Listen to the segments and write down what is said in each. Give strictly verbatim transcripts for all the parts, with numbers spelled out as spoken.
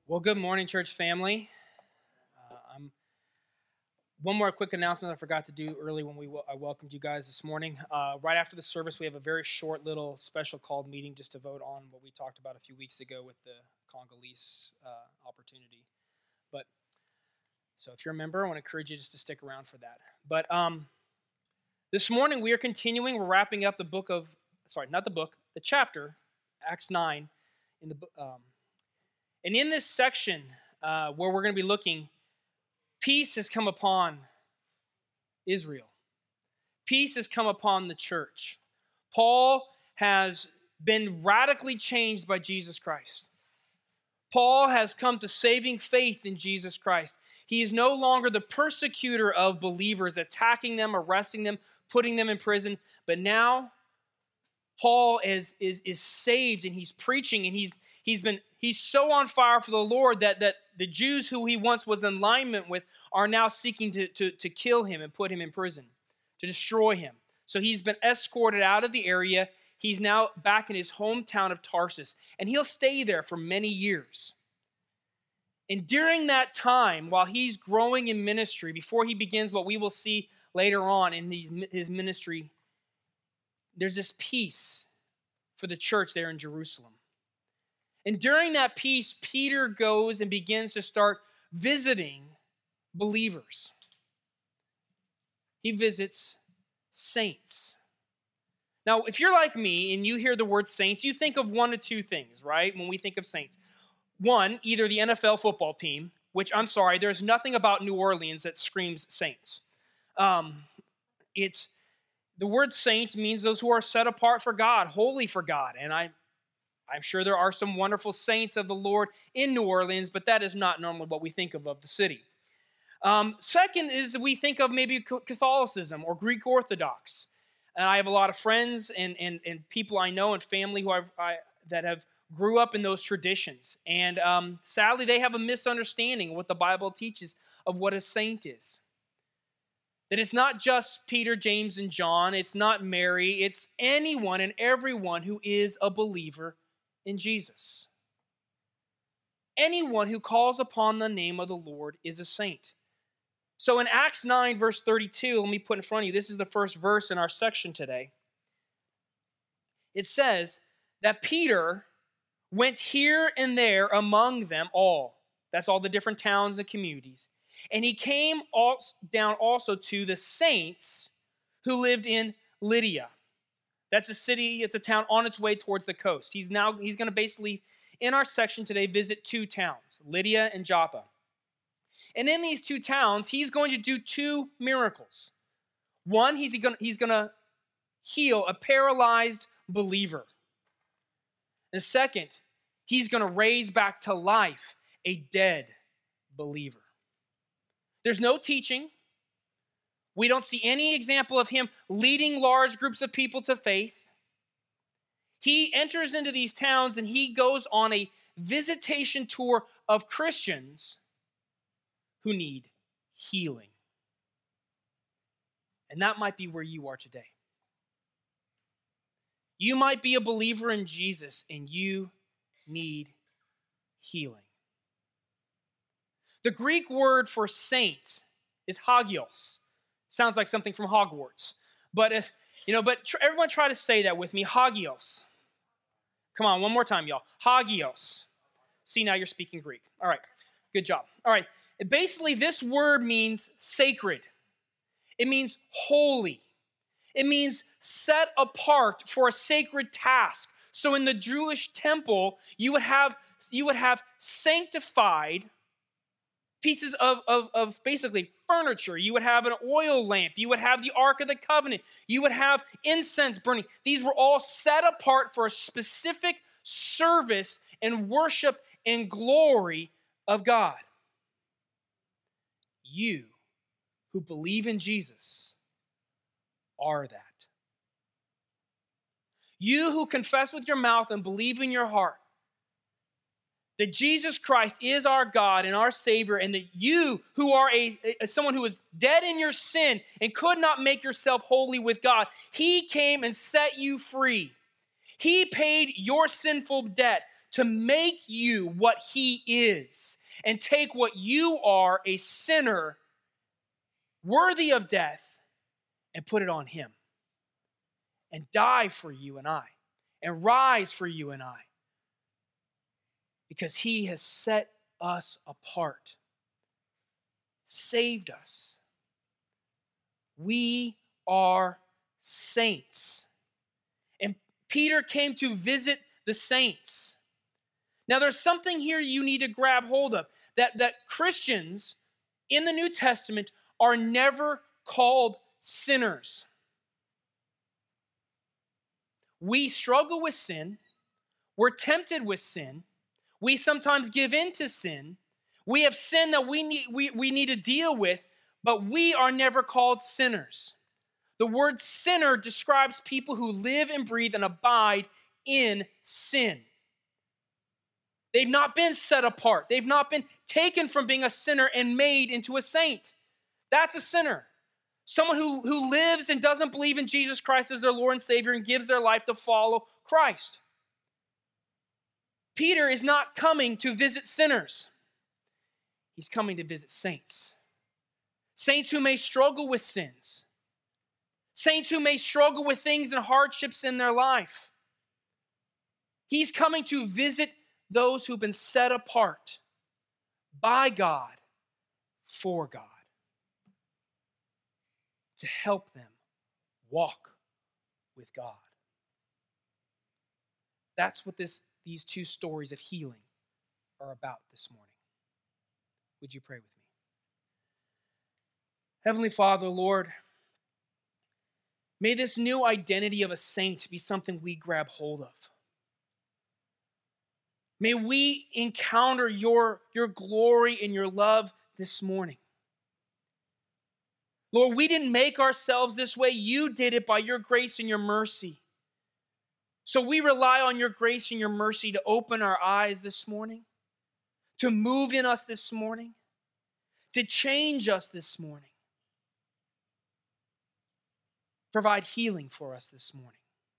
Well, good morning, church family. Uh, I'm one more quick announcement I forgot to do early when we I welcomed you guys this morning. Uh, right after the service, we have a very short little special called meeting just to vote on what we talked about a few weeks ago with the Congolese uh, opportunity. But so if you're a member, I want to encourage you just to stick around for that. But um, this morning we are continuing. We're wrapping up the book of sorry, not the book, the chapter, Acts nine, in the um, And in this section uh, where we're going to be looking, peace has come upon Israel. Peace has come upon the church. Paul has been radically changed by Jesus Christ. Paul has come to saving faith in Jesus Christ. He is no longer the persecutor of believers, attacking them, arresting them, putting them in prison. But now Paul is, is, is saved, and he's preaching, and he's He's been he's so on fire for the Lord that, that the Jews who he once was in alignment with are now seeking to, to, to kill him and put him in prison, to destroy him. So he's been escorted out of the area. He's now back in his hometown of Tarsus, and he'll stay there for many years. And during that time, while he's growing in ministry, before he begins what we will see later on in his, his ministry, there's this peace for the church there in Jerusalem. And during that peace, Peter goes and begins to start visiting believers. He visits saints. Now, if you're like me and you hear the word saints, you think of one of two things, right? When we think of saints. One, either the N F L football team, which I'm sorry, there's nothing about New Orleans that screams saints. Um, it's the word saint means those who are set apart for God, holy for God. And I I'm sure there are some wonderful saints of the Lord in New Orleans, but that is not normally what we think of of the city. Um, second is that we think of maybe Catholicism or Greek Orthodox. And I have a lot of friends and, and, and people I know and family who I've, I, that have grew up in those traditions. And um, sadly, they have a misunderstanding of what the Bible teaches of what a saint is. That it's not just Peter, James, and John. It's not Mary. It's anyone and everyone who is a believer in Jesus. Anyone who calls upon the name of the Lord is a saint. So in Acts nine, verse thirty-two, let me put in front of you, this is the first verse in our section today. It says that Peter went here and there among them all. That's all the different towns and communities. And he came down also to the saints who lived in Lydia. That's a city, it's a town on its way towards the coast. He's now, he's going to basically, in our section today, visit two towns, Lydia and Joppa. And in these two towns, he's going to do two miracles. One, he's going he's going to heal a paralyzed believer. And second, he's going to raise back to life a dead believer. There's no teaching. We don't see any example of him leading large groups of people to faith. He enters into these towns and he goes on a visitation tour of Christians who need healing. And that might be where you are today. You might be a believer in Jesus and you need healing. The Greek word for saint is hagios. Sounds like something from Hogwarts. But if, you know, but tr- everyone try to say that with me, hagios. Come on, one more time, y'all. Hagios. See, now you're speaking Greek. All right, good job. All right, basically this word means sacred. It means holy. It means set apart for a sacred task. So in the Jewish temple, you would have, you would have sanctified pieces of, of, of basically furniture. You would have an oil lamp. You would have the Ark of the Covenant. You would have incense burning. These were all set apart for a specific service and worship and glory of God. You who believe in Jesus are that. You who confess with your mouth and believe in your heart that Jesus Christ is our God and our Savior, and that you who are a, a someone who is dead in your sin and could not make yourself holy with God, he came and set you free. He paid your sinful debt to make you what he is and take what you are, a sinner worthy of death, and put it on him and die for you and I and rise for you and I, because he has set us apart, saved us. We are saints. And Peter came to visit the saints. Now there's something here you need to grab hold of, that, that Christians in the New Testament are never called sinners. We struggle with sin. We're tempted with sin. We sometimes give in to sin. We have sin that we need, we, we need to deal with, but we are never called sinners. The word sinner describes people who live and breathe and abide in sin. They've not been set apart. They've not been taken from being a sinner and made into a saint. That's a sinner. Someone who, who lives and doesn't believe in Jesus Christ as their Lord and Savior and gives their life to follow Christ. Peter is not coming to visit sinners. He's coming to visit saints. Saints who may struggle with sins. Saints who may struggle with things and hardships in their life. He's coming to visit those who've been set apart by God, for God, to help them walk with God. That's what this, these two stories of healing are about this morning. Would you pray with me? Heavenly Father, Lord, may this new identity of a saint be something we grab hold of. May we encounter your, your glory and your love this morning. Lord, we didn't make ourselves this way. You did it by your grace and your mercy. So we rely on your grace and your mercy to open our eyes this morning, to move in us this morning, to change us this morning. Provide healing for us this morning.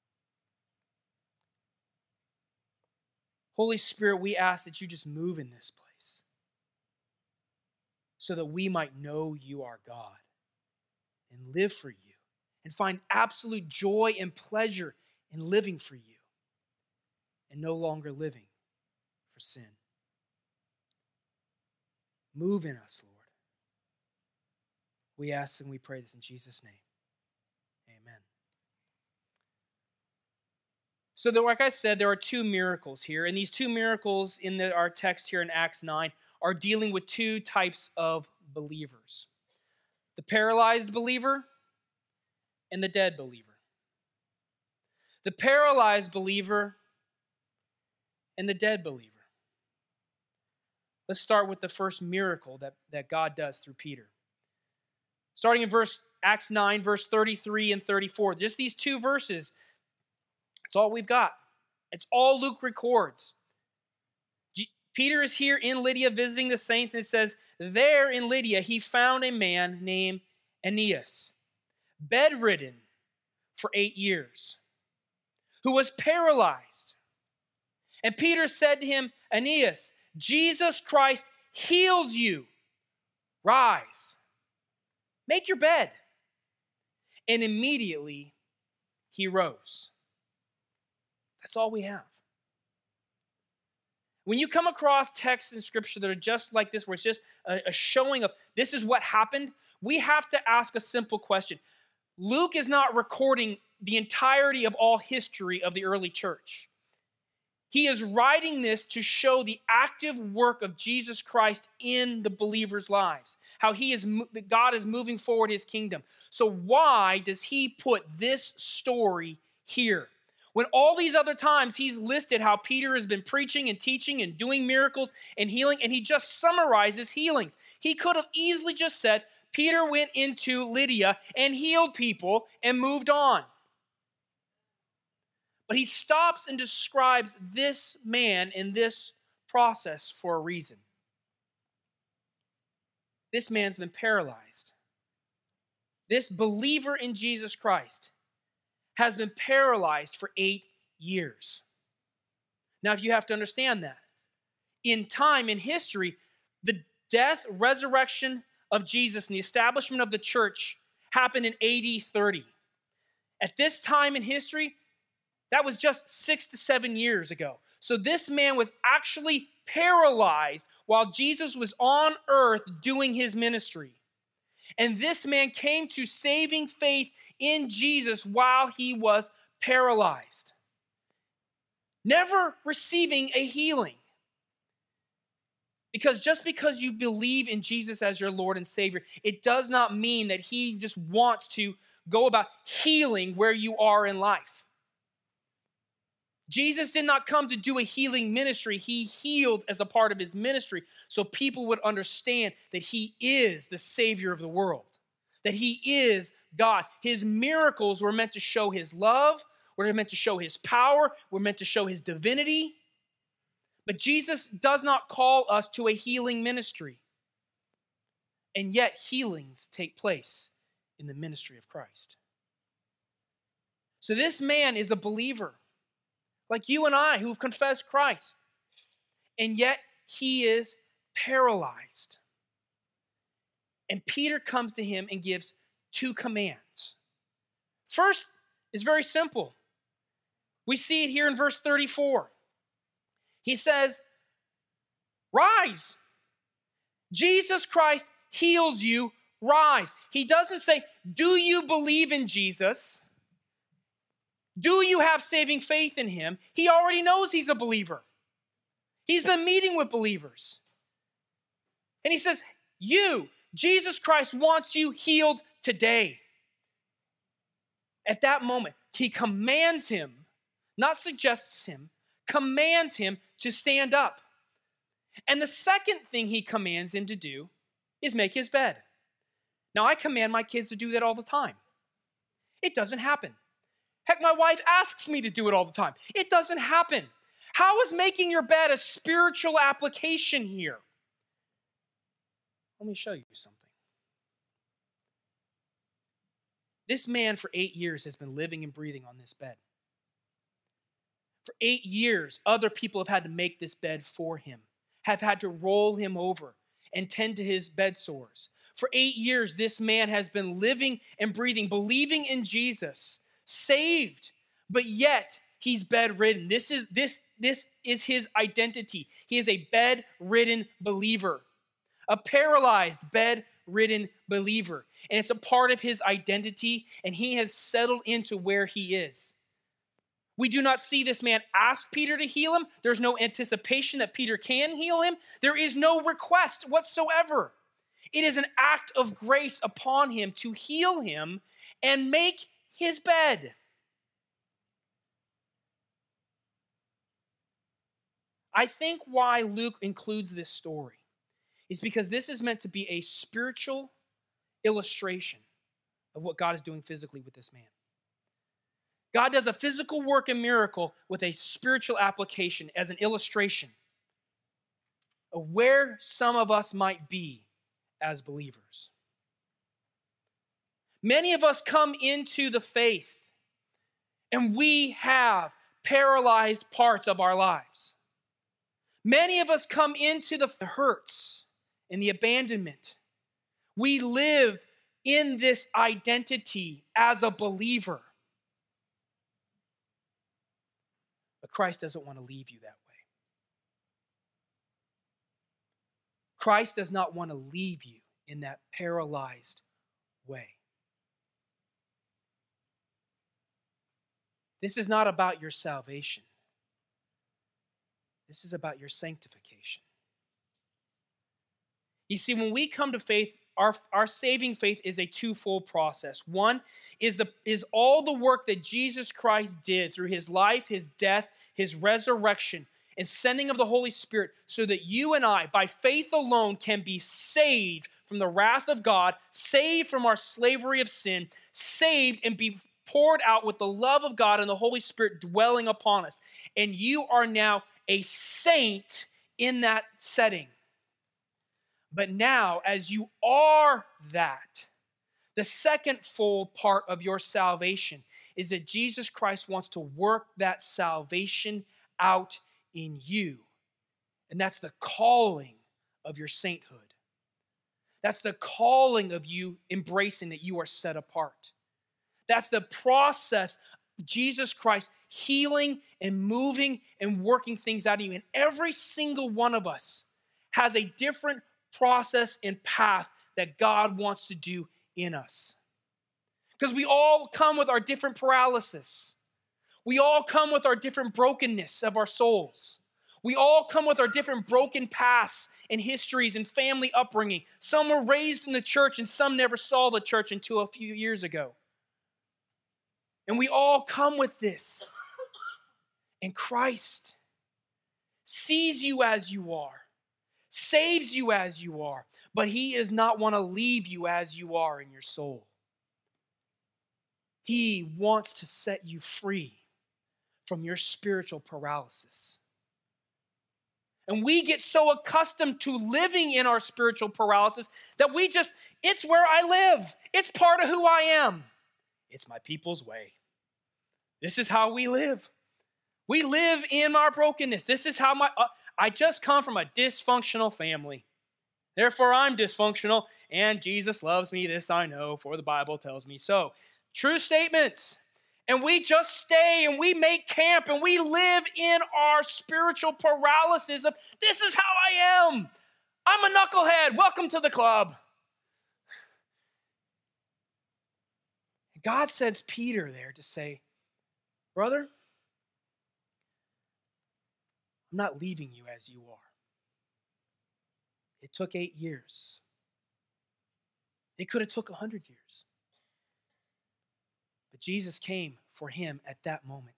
Holy Spirit, we ask that you just move in this place so that we might know you are God and live for you and find absolute joy and pleasure in living for you and no longer living for sin. Move in us, Lord. We ask and we pray this in Jesus' name. Amen. So, there, like I said, there are two miracles here. And these two miracles in the, our text here in Acts nine are dealing with two types of believers. The paralyzed believer and the dead believer. The paralyzed believer and the dead believer. Let's start with the first miracle that, that God does through Peter. Starting in verse Acts nine, verse thirty-three and thirty-four. Just these two verses. That's all we've got. It's all Luke records. G- Peter is here in Lydia visiting the saints, and it says, there in Lydia he found a man named Aeneas, bedridden for eight years, who was paralyzed. And Peter said to him, Aeneas, Jesus Christ heals you. Rise, make your bed. And immediately he rose. That's all we have. When you come across texts in Scripture that are just like this, where it's just a, a showing of this is what happened, we have to ask a simple question. Luke is not recording the entirety of all history of the early church. He is writing this to show the active work of Jesus Christ in the believers' lives, how he is, God is moving forward his kingdom. So why does he put this story here? When all these other times he's listed how Peter has been preaching and teaching and doing miracles and healing, and he just summarizes healings. He could have easily just said, Peter went into Lydia and healed people and moved on. But he stops and describes this man in this process for a reason. This man's been paralyzed. This believer in Jesus Christ has been paralyzed for eight years. Now, if you have to understand that, in time, in history, the death, resurrection of Jesus and the establishment of the church happened in A D thirty. At this time in history, that was just six to seven years ago. So this man was actually paralyzed while Jesus was on earth doing his ministry. And this man came to saving faith in Jesus while he was paralyzed, never receiving a healing. Because just because you believe in Jesus as your Lord and Savior, it does not mean that he just wants to go about healing where you are in life. Jesus did not come to do a healing ministry. He healed as a part of his ministry so people would understand that he is the Savior of the world, that he is God. His miracles were meant to show his love, were meant to show his power, were meant to show his divinity. But Jesus does not call us to a healing ministry. And yet healings take place in the ministry of Christ. So this man is a believer, like you and I, who have confessed Christ. And yet he is paralyzed. And Peter comes to him and gives two commands. First is very simple. We see it here in verse thirty-four. He says, rise. Jesus Christ heals you, rise. He doesn't say, do you believe in Jesus? Do you have saving faith in him? He already knows he's a believer. He's been meeting with believers. And he says, you, Jesus Christ wants you healed today. At that moment, he commands him, not suggests him, commands him to stand up. And the second thing he commands him to do is make his bed. Now, I command my kids to do that all the time. It doesn't happen. Heck, my wife asks me to do it all the time. It doesn't happen. How is making your bed a spiritual application here? Let me show you something. This man for eight years has been living and breathing on this bed. For eight years, other people have had to make this bed for him, have had to roll him over and tend to his bed sores. For eight years, this man has been living and breathing, believing in Jesus, saved, but yet he's bedridden. This is, this, this is his identity. He is a bedridden believer, a paralyzed, bedridden believer. And it's a part of his identity, and he has settled into where he is. We do not see this man ask Peter to heal him. There's no anticipation that Peter can heal him. There is no request whatsoever. It is an act of grace upon him to heal him and make his bed. I think why Luke includes this story is because this is meant to be a spiritual illustration of what God is doing physically with this man. God does a physical work and miracle with a spiritual application as an illustration of where some of us might be as believers. Many of us come into the faith and we have paralyzed parts of our lives. Many of us come into the hurts and the abandonment. We live in this identity as a believer. But Christ doesn't want to leave you that way. Christ does not want to leave you in that paralyzed way. This is not about your salvation. This is about your sanctification. You see, when we come to faith, our, our saving faith is a twofold process. One is, the, is all the work that Jesus Christ did through his life, his death, his resurrection, and sending of the Holy Spirit so that you and I, by faith alone, can be saved from the wrath of God, saved from our slavery of sin, saved and be poured out with the love of God and the Holy Spirit dwelling upon us. And you are now a saint in that setting. But now, as you are that, the second fold part of your salvation is that Jesus Christ wants to work that salvation out in you. And that's the calling of your sainthood. That's the calling of you embracing that you are set apart. That's the process of Jesus Christ healing and moving and working things out of you. And every single one of us has a different process and path that God wants to do in us. Because we all come with our different paralysis. We all come with our different brokenness of our souls. We all come with our different broken pasts and histories and family upbringing. Some were raised in the church and some never saw the church until a few years ago. And we all come with this. And Christ sees you as you are, saves you as you are, but he does not want to leave you as you are in your soul. He wants to set you free from your spiritual paralysis. And we get so accustomed to living in our spiritual paralysis that we just, it's where I live. It's part of who I am. It's my people's way. This is how we live. We live in our brokenness. This is how my, uh, I just come from a dysfunctional family. Therefore, I'm dysfunctional, and Jesus loves me. This I know, for the Bible tells me so. True statements. And we just stay and we make camp and we live in our spiritual paralysis of, this is how I am. I'm a knucklehead. Welcome to the club. God sends Peter there to say, brother, I'm not leaving you as you are. It took eight years. It could have took a hundred years. But Jesus came for him at that moment.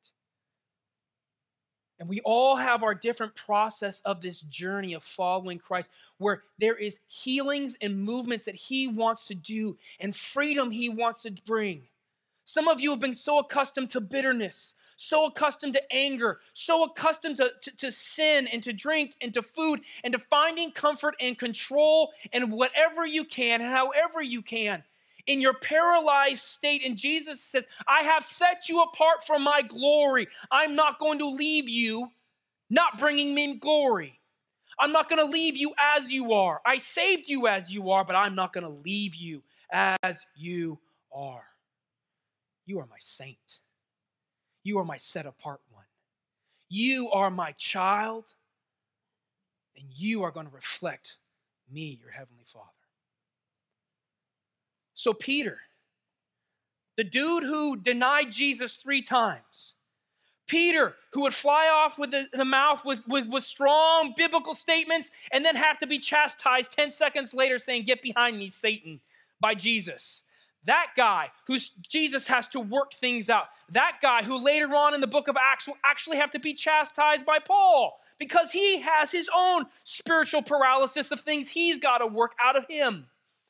And we all have our different process of this journey of following Christ, where there is healings and movements that he wants to do and freedom he wants to bring. Some of you have been so accustomed to bitterness, so accustomed to anger, so accustomed to, to, to sin and to drink and to food and to finding comfort and control and whatever you can and however you can in your paralyzed state. And Jesus says, I have set you apart from my glory. I'm not going to leave you not bringing me glory. I'm not going to leave you as you are. I saved you as you are, but I'm not going to leave you as you are. You are my saint. You are my set apart one. You are my child, and you are going to reflect me, your heavenly Father. So Peter, the dude who denied Jesus three times, Peter, who would fly off with the, the mouth with, with, with strong biblical statements and then have to be chastised ten seconds later saying, get behind me, Satan, by Jesus. That guy who Jesus has to work things out. That guy who later on in the book of Acts will actually have to be chastised by Paul because he has his own spiritual paralysis of things he's got to work out of him.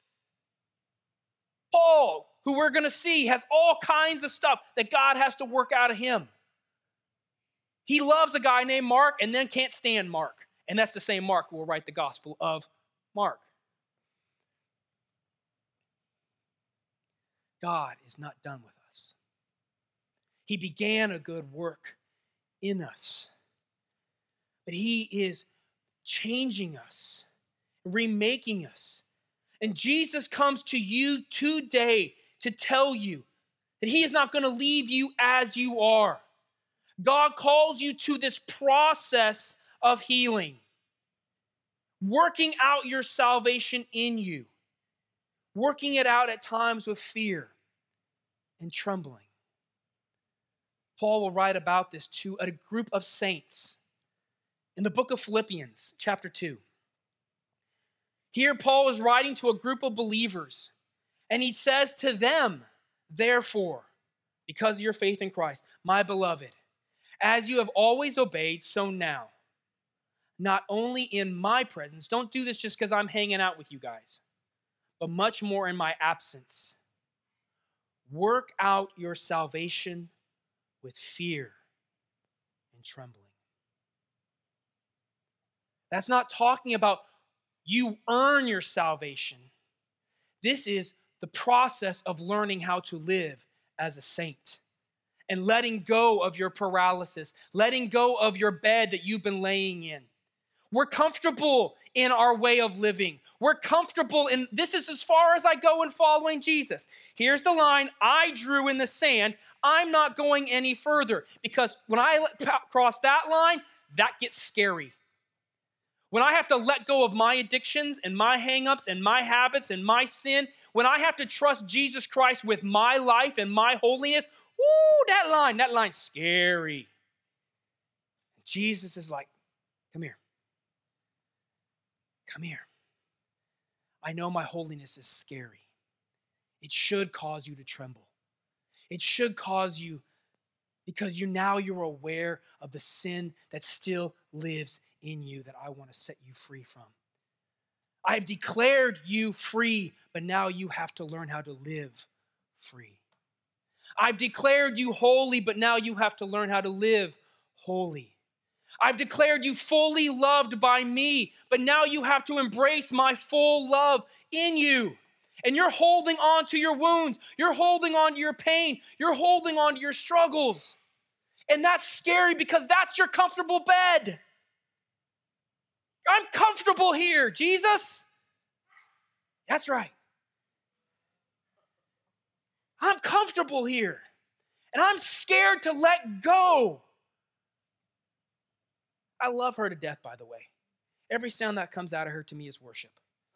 Paul, who we're going to see, has all kinds of stuff that God has to work out of him. He loves a guy named Mark and then can't stand Mark. And that's the same Mark who will write the Gospel of Mark. God is not done with us. He began a good work in us. But he is changing us, remaking us. And Jesus comes to you today to tell you that he is not going to leave you as you are. God calls you to this process of healing, working out your salvation in you, working it out at times with fear and trembling. Paul will write about this to a group of saints in the book of Philippians, chapter two. Here, Paul is writing to a group of believers, and he says to them, therefore, because of your faith in Christ, my beloved, as you have always obeyed, so now, not only in my presence, don't do this just because I'm hanging out with you guys, but much more in my absence. Work out your salvation with fear and trembling. That's not talking about you earn your salvation. This is the process of learning how to live as a saint, and letting go of your paralysis, letting go of your bed that you've been laying in. We're comfortable in our way of living. We're comfortable in, this is as far as I go in following Jesus. Here's the line I drew in the sand. I'm not going any further, because when I cross that line, that gets scary. When I have to let go of my addictions and my hangups and my habits and my sin, when I have to trust Jesus Christ with my life and my holiness, woo, that line, that line's scary. Jesus is like, come here. Come here. I know my holiness is scary. It should cause you to tremble. It should cause you, because you now you're aware of the sin that still lives in you that I want to set you free from. I have declared you free, but now you have to learn how to live free. I've declared you holy, but now you have to learn how to live holy. I've declared you fully loved by me, but now you have to embrace my full love in you. And you're holding on to your wounds. You're holding on to your pain. You're holding on to your struggles. And that's scary, because that's your comfortable bed. I'm comfortable here, Jesus. That's right. I'm comfortable here. And I'm scared to let go. I love her to death, by the way. Every sound that comes out of her to me is worship.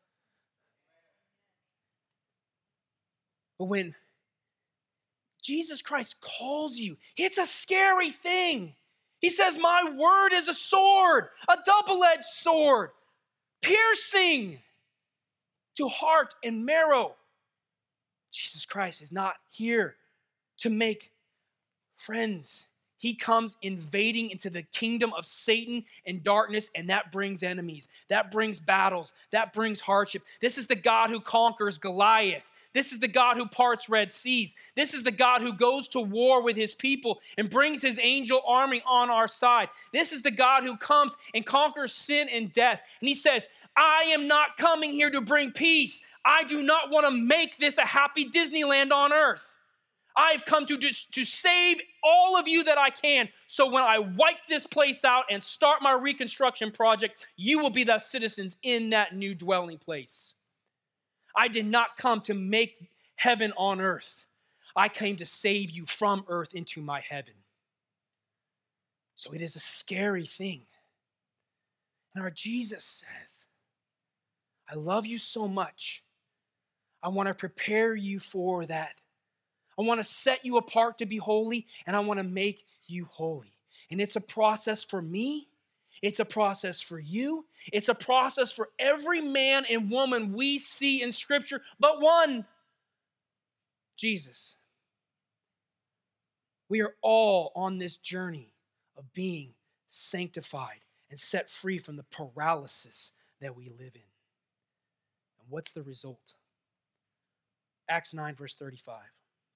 But when Jesus Christ calls you, it's a scary thing. He says, my word is a sword, a double-edged sword, piercing to heart and marrow. Jesus Christ is not here to make friends. He comes invading into the kingdom of Satan and darkness, and that brings enemies. That brings battles. That brings hardship. This is the God who conquers Goliath. This is the God who parts Red Seas. This is the God who goes to war with his people and brings his angel army on our side. This is the God who comes and conquers sin and death. And he says, I am not coming here to bring peace. I do not want to make this a happy Disneyland on earth. I've come to just to save all of you that I can. So when I wipe this place out and start my reconstruction project, you will be the citizens in that new dwelling place. I did not come to make heaven on earth. I came to save you from earth into my heaven. So it is a scary thing. And our Jesus says, I love you so much. I want to prepare you for that. I want to set you apart to be holy, and I want to make you holy. And it's a process for me. It's a process for you. It's a process for every man and woman we see in Scripture, but one, Jesus. We are all on this journey of being sanctified and set free from the paralysis that we live in. And what's the result? Acts nine, verse thirty-five.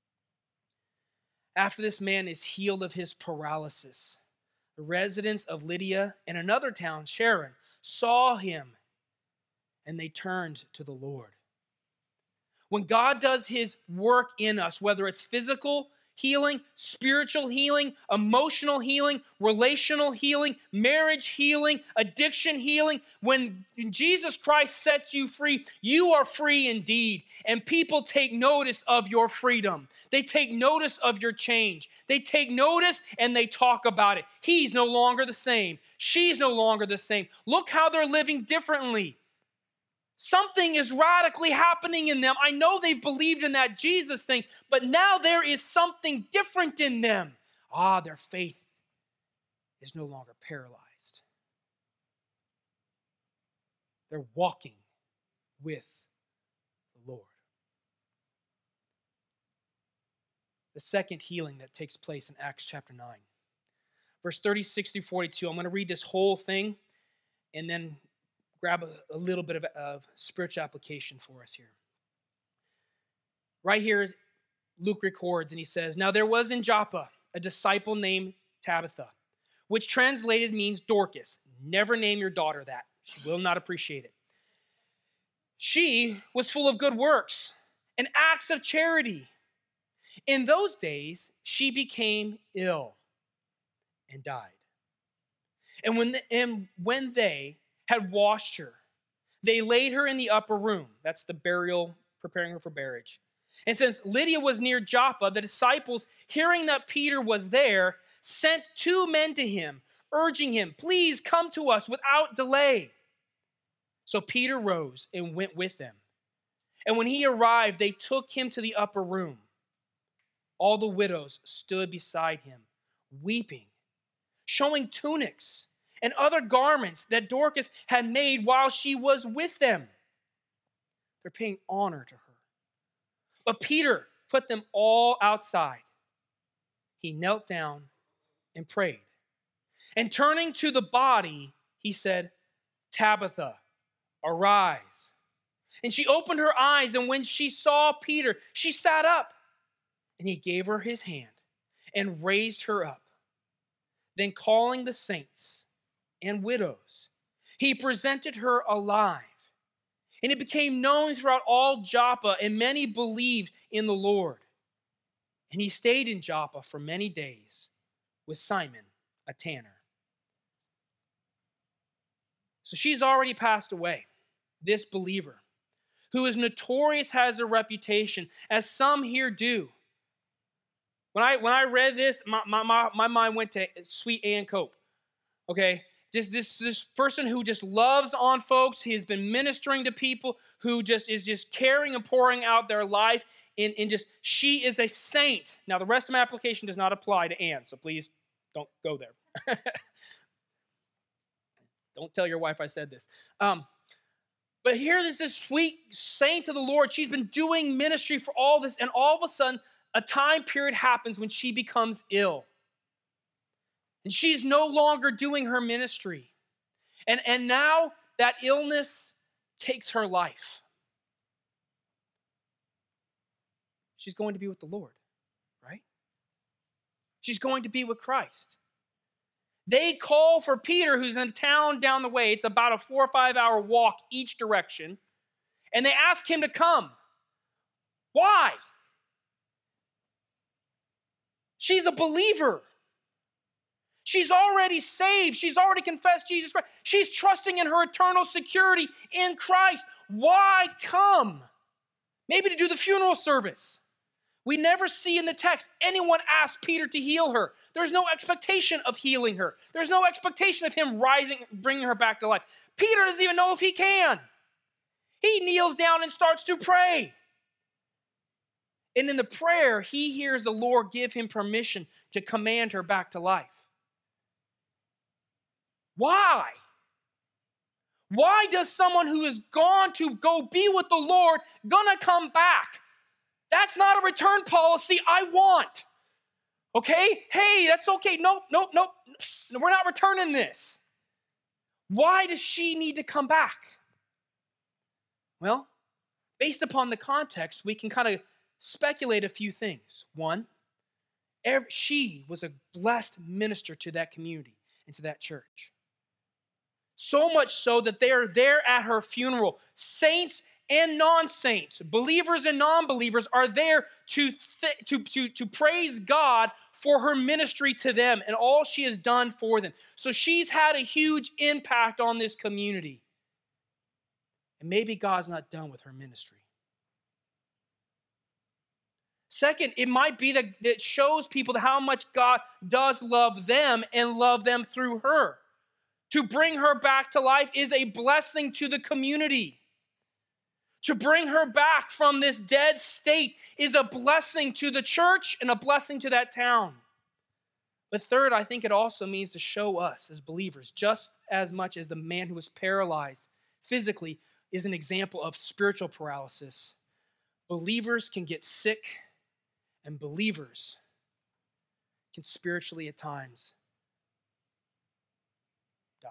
After this man is healed of his paralysis, the residents of Lydia and another town, Sharon, saw him, and they turned to the Lord. When God does his work in us, whether it's physical healing, spiritual healing, emotional healing, relational healing, marriage healing, addiction healing, when Jesus Christ sets you free, you are free indeed. And people take notice of your freedom. They take notice of your change. They take notice and they talk about it. He's no longer the same. She's no longer the same. Look how they're living differently. Something is radically happening in them. I know they've believed in that Jesus thing, but now there is something different in them. Ah, their faith is no longer paralyzed. They're walking with the Lord. The second healing that takes place in Acts chapter nine. Verse thirty-six through forty-two. I'm going to read this whole thing and then grab a, a little bit of, of spiritual application for us here. Right here, Luke records, and he says, Now there was in Joppa a disciple named Tabitha, which translated means Dorcas. Never name your daughter that. She will not appreciate it. She was full of good works and acts of charity, In those days, she became ill and died. And when, the, and when they had washed her, they laid her in the upper room. That's the burial, preparing her for marriage. And since Lydia was near Joppa, the disciples, hearing that Peter was there, sent two men to him, urging him, please come to us without delay. So Peter rose and went with them. And when he arrived, they took him to the upper room. All the widows stood beside him, weeping, showing tunics and other garments that Dorcas had made while she was with them. They're paying honor to her. But Peter put them all outside. He knelt down and prayed. And turning to the body, he said, Tabitha, arise. And she opened her eyes, and when she saw Peter, she sat up. And he gave her his hand and raised her up. Then calling the saints and widows, he presented her alive. And it became known throughout all Joppa, and many believed in the Lord. And he stayed in Joppa for many days with Simon, a tanner. So she's already passed away, this believer, who is notorious, has a reputation, as some here do. When I when I read this, my, my, my, my mind went to sweet Ann Cope, okay? Just this, this person who just loves on folks. He has been ministering to people, who just is just caring and pouring out their life in, in just, she is a saint. Now, the rest of my application does not apply to Ann, so please don't go there. Don't tell your wife I said this. Um, but here is this sweet saint of the Lord. She's been doing ministry for all this, and all of a sudden, a time period happens when she becomes ill. And she's no longer doing her ministry. And, and now that illness takes her life. She's going to be with the Lord, right? She's going to be with Christ. They call for Peter, who's in a town down the way. It's about a four or five hour walk each direction. And they ask him to come. Why? She's a believer. She's already saved. She's already confessed Jesus Christ. She's trusting in her eternal security in Christ. Why come? Maybe to do the funeral service. We never see in the text anyone ask Peter to heal her. There's no expectation of healing her. There's no expectation of him rising, bringing her back to life. Peter doesn't even know if he can. He kneels down and starts to pray. And in the prayer, he hears the Lord give him permission to command her back to life. Why? Why does someone who is gone to go be with the Lord gonna come back? That's not a return policy I want. Okay? Hey, that's okay. Nope, nope, nope. We're not returning this. Why does she need to come back? Well, based upon the context, we can kind of speculate a few things. One, she was a blessed minister to that community and to that church. So much so that they are there at her funeral. Saints and non-saints, believers and non-believers are there to, th- to, to, to praise God for her ministry to them and all she has done for them. So she's had a huge impact on this community. And maybe God's not done with her ministry. Second, it might be that it shows people how much God does love them and love them through her. To bring her back to life is a blessing to the community. To bring her back from this dead state is a blessing to the church and a blessing to that town. But third, I think it also means to show us as believers, just as much as the man who was paralyzed physically is an example of spiritual paralysis. Believers can get sick, and believers can spiritually at times die.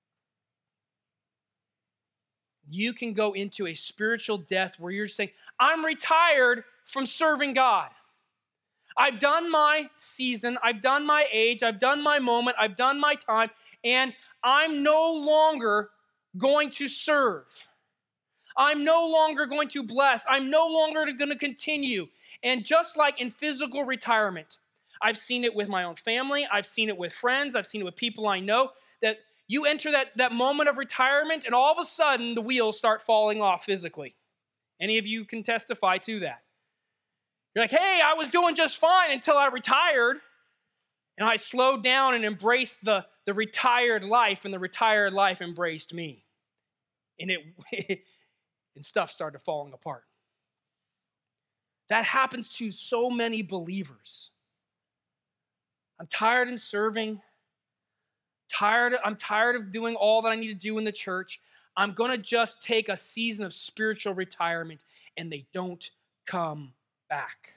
You can go into a spiritual death where you're saying, I'm retired from serving God. I've done my season, I've done my age, I've done my moment, I've done my time, and I'm no longer going to serve. I'm no longer going to bless. I'm no longer going to continue. And just like in physical retirement, I've seen it with my own family. I've seen it with friends. I've seen it with people I know, that you enter that, that moment of retirement and all of a sudden the wheels start falling off physically. Any of you can testify to that. You're like, hey, I was doing just fine until I retired. And I slowed down and embraced the, the retired life, and the retired life embraced me. And it and stuff started falling apart. That happens to so many believers. I'm tired of serving. Tired, I'm tired of doing all that I need to do in the church. I'm going to just take a season of spiritual retirement, and they don't come back.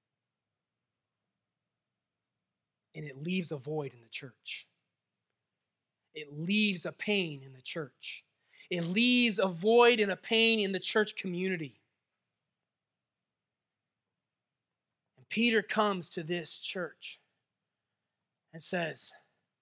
And it leaves a void in the church. It leaves a pain in the church. It leaves a void and a pain in the church community. And Peter comes to this church and says,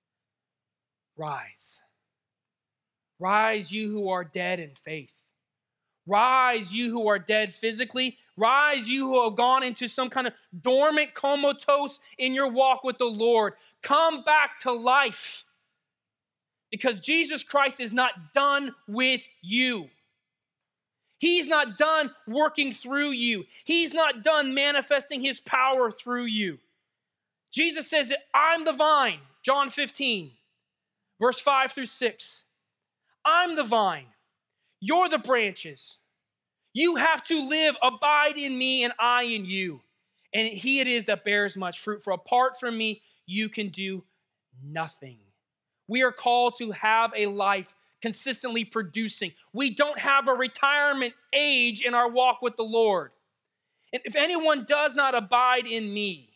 rise. Rise, you who are dead in faith. Rise, you who are dead physically. Rise, you who have gone into some kind of dormant comatose in your walk with the Lord. Come back to life. Because Jesus Christ is not done with you. He's not done working through you. He's not done manifesting his power through you. Jesus says that I'm the vine, John fifteen, verse five through six. I'm the vine. You're the branches. You have to live, abide in me, and I in you. And he it is that bears much fruit. For apart from me, you can do nothing. We are called to have a life consistently producing. We don't have a retirement age in our walk with the Lord. And if anyone does not abide in me,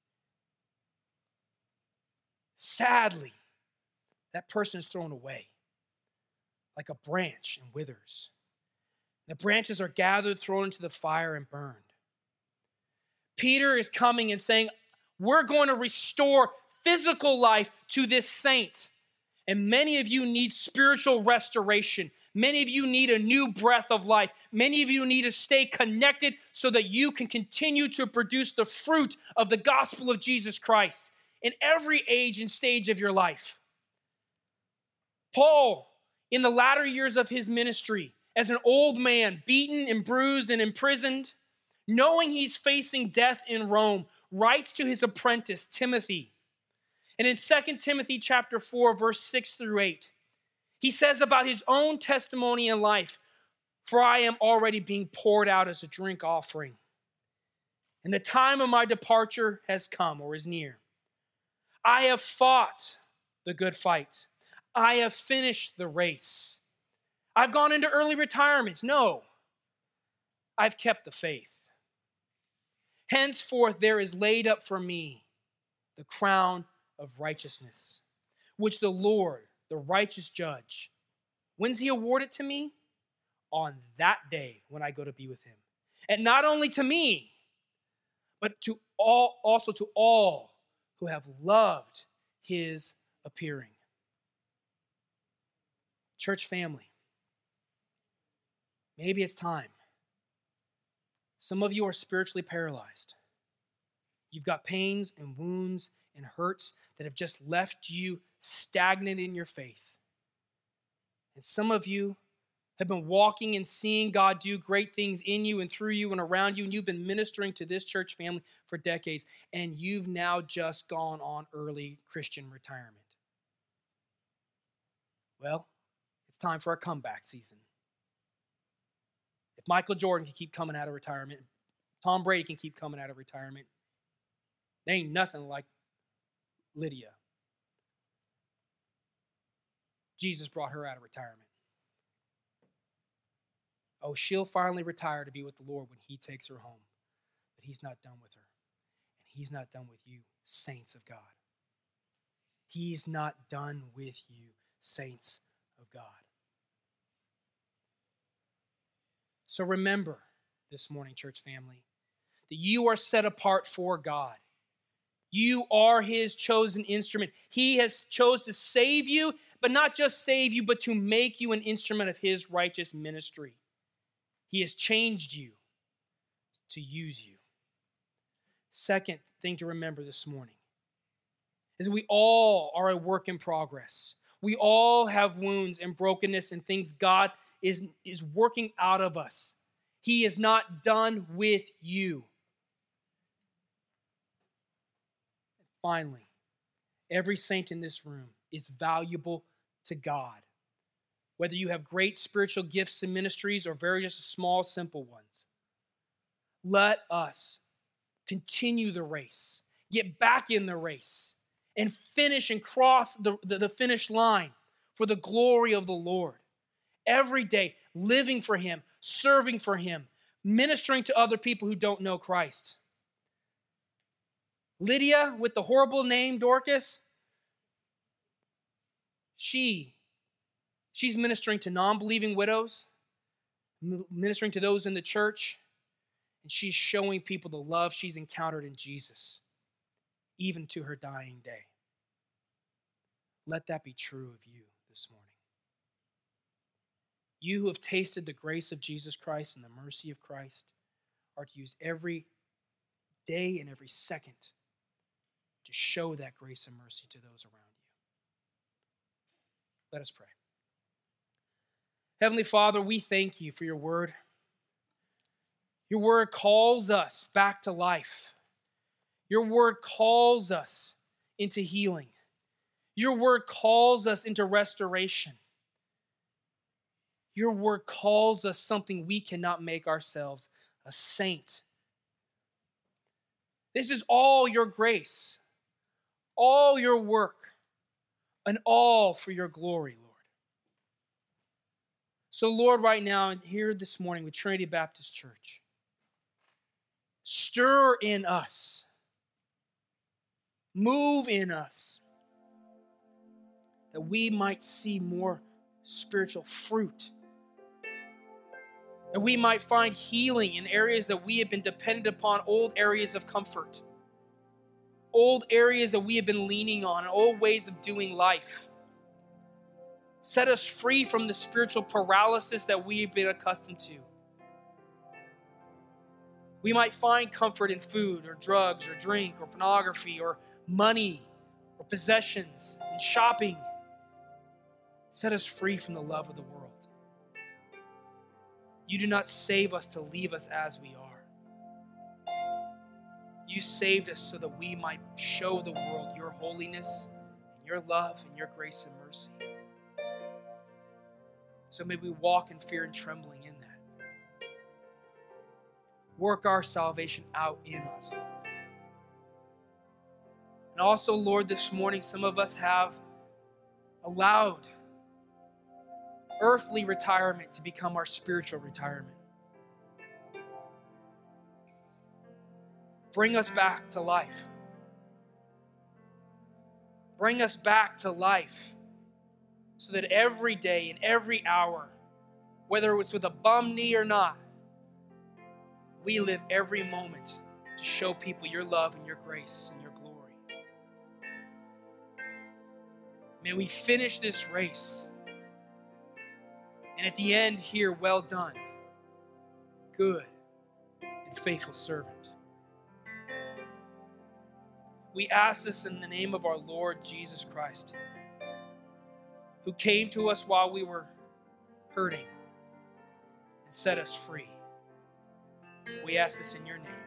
sadly, that person is thrown away like a branch and withers. The branches are gathered, thrown into the fire, and burned. Peter is coming and saying, we're going to restore physical life to this saint. And many of you need spiritual restoration. Many of you need a new breath of life. Many of you need to stay connected so that you can continue to produce the fruit of the gospel of Jesus Christ in every age and stage of your life. Paul, in the latter years of his ministry, as an old man, beaten and bruised and imprisoned, knowing he's facing death in Rome, writes to his apprentice, Timothy. And in Second Timothy chapter four, verse six through eight, he says about his own testimony in life, for I am already being poured out as a drink offering. And the time of my departure has come, or is near. I have fought the good fight. I have finished the race. I've gone into early retirement. No, I've kept the faith. Henceforth there is laid up for me the crown of righteousness, which the Lord, the righteous judge, when's he award it to me? On that day when I go to be with him. And not only to me, but to all, also to all who have loved his appearing. Church family, maybe it's time. Some of you are spiritually paralyzed. You've got pains and wounds and hurts that have just left you stagnant in your faith. And some of you have been walking and seeing God do great things in you and through you and around you, and you've been ministering to this church family for decades, and you've now just gone on early Christian retirement. Well, it's time for a comeback season. If Michael Jordan can keep coming out of retirement, Tom Brady can keep coming out of retirement, there ain't nothing like Lydia. Jesus brought her out of retirement. Oh, she'll finally retire to be with the Lord when he takes her home. But he's not done with her. And he's not done with you, saints of God. He's not done with you, saints of God. So remember this morning, church family, that you are set apart for God. You are his chosen instrument. He has chose to save you, but not just save you, but to make you an instrument of his righteous ministry. He has changed you to use you. Second thing to remember this morning is we all are a work in progress. We all have wounds and brokenness and things God is, is working out of us. He is not done with you. Finally, every saint in this room is valuable to God. Whether you have great spiritual gifts and ministries or very just small, simple ones. Let us continue the race, get back in the race, and finish and cross the, the, the finish line for the glory of the Lord. Every day, living for Him, serving for Him, ministering to other people who don't know Christ. Lydia, with the horrible name Dorcas, she, she's ministering to non-believing widows, ministering to those in the church, and she's showing people the love she's encountered in Jesus, even to her dying day. Let that be true of you this morning. You who have tasted the grace of Jesus Christ and the mercy of Christ are to use every day and every second to show that grace and mercy to those around you. Let us pray. Heavenly Father, we thank you for your word. Your word calls us back to life. Your word calls us into healing. Your word calls us into restoration. Your word calls us something we cannot make ourselves, a saint. This is all your grace, all your work, and all for your glory, Lord. So, Lord, right now, here this morning with Trinity Baptist Church, stir in us, move in us, that we might see more spiritual fruit, that we might find healing in areas that we have been dependent upon, old areas of comfort, old areas that we have been leaning on, old ways of doing life. Set us free from the spiritual paralysis that we've been accustomed to. We might find comfort in food or drugs or drink or pornography or money or possessions and shopping. Set us free from the love of the world. You do not save us to leave us as we are. You saved us so that we might show the world your holiness, and your love, and your grace and mercy. So may we walk in fear and trembling in that. Work our salvation out in us, Lord. And also, Lord, this morning, some of us have allowed earthly retirement to become our spiritual retirement. Bring us back to life. Bring us back to life so that every day and every hour, whether it's with a bum knee or not, we live every moment to show people your love and your grace and your glory. May we finish this race. And at the end here, well done, good and faithful servant. We ask this in the name of our Lord Jesus Christ, who came to us while we were hurting and set us free. We ask this in your name.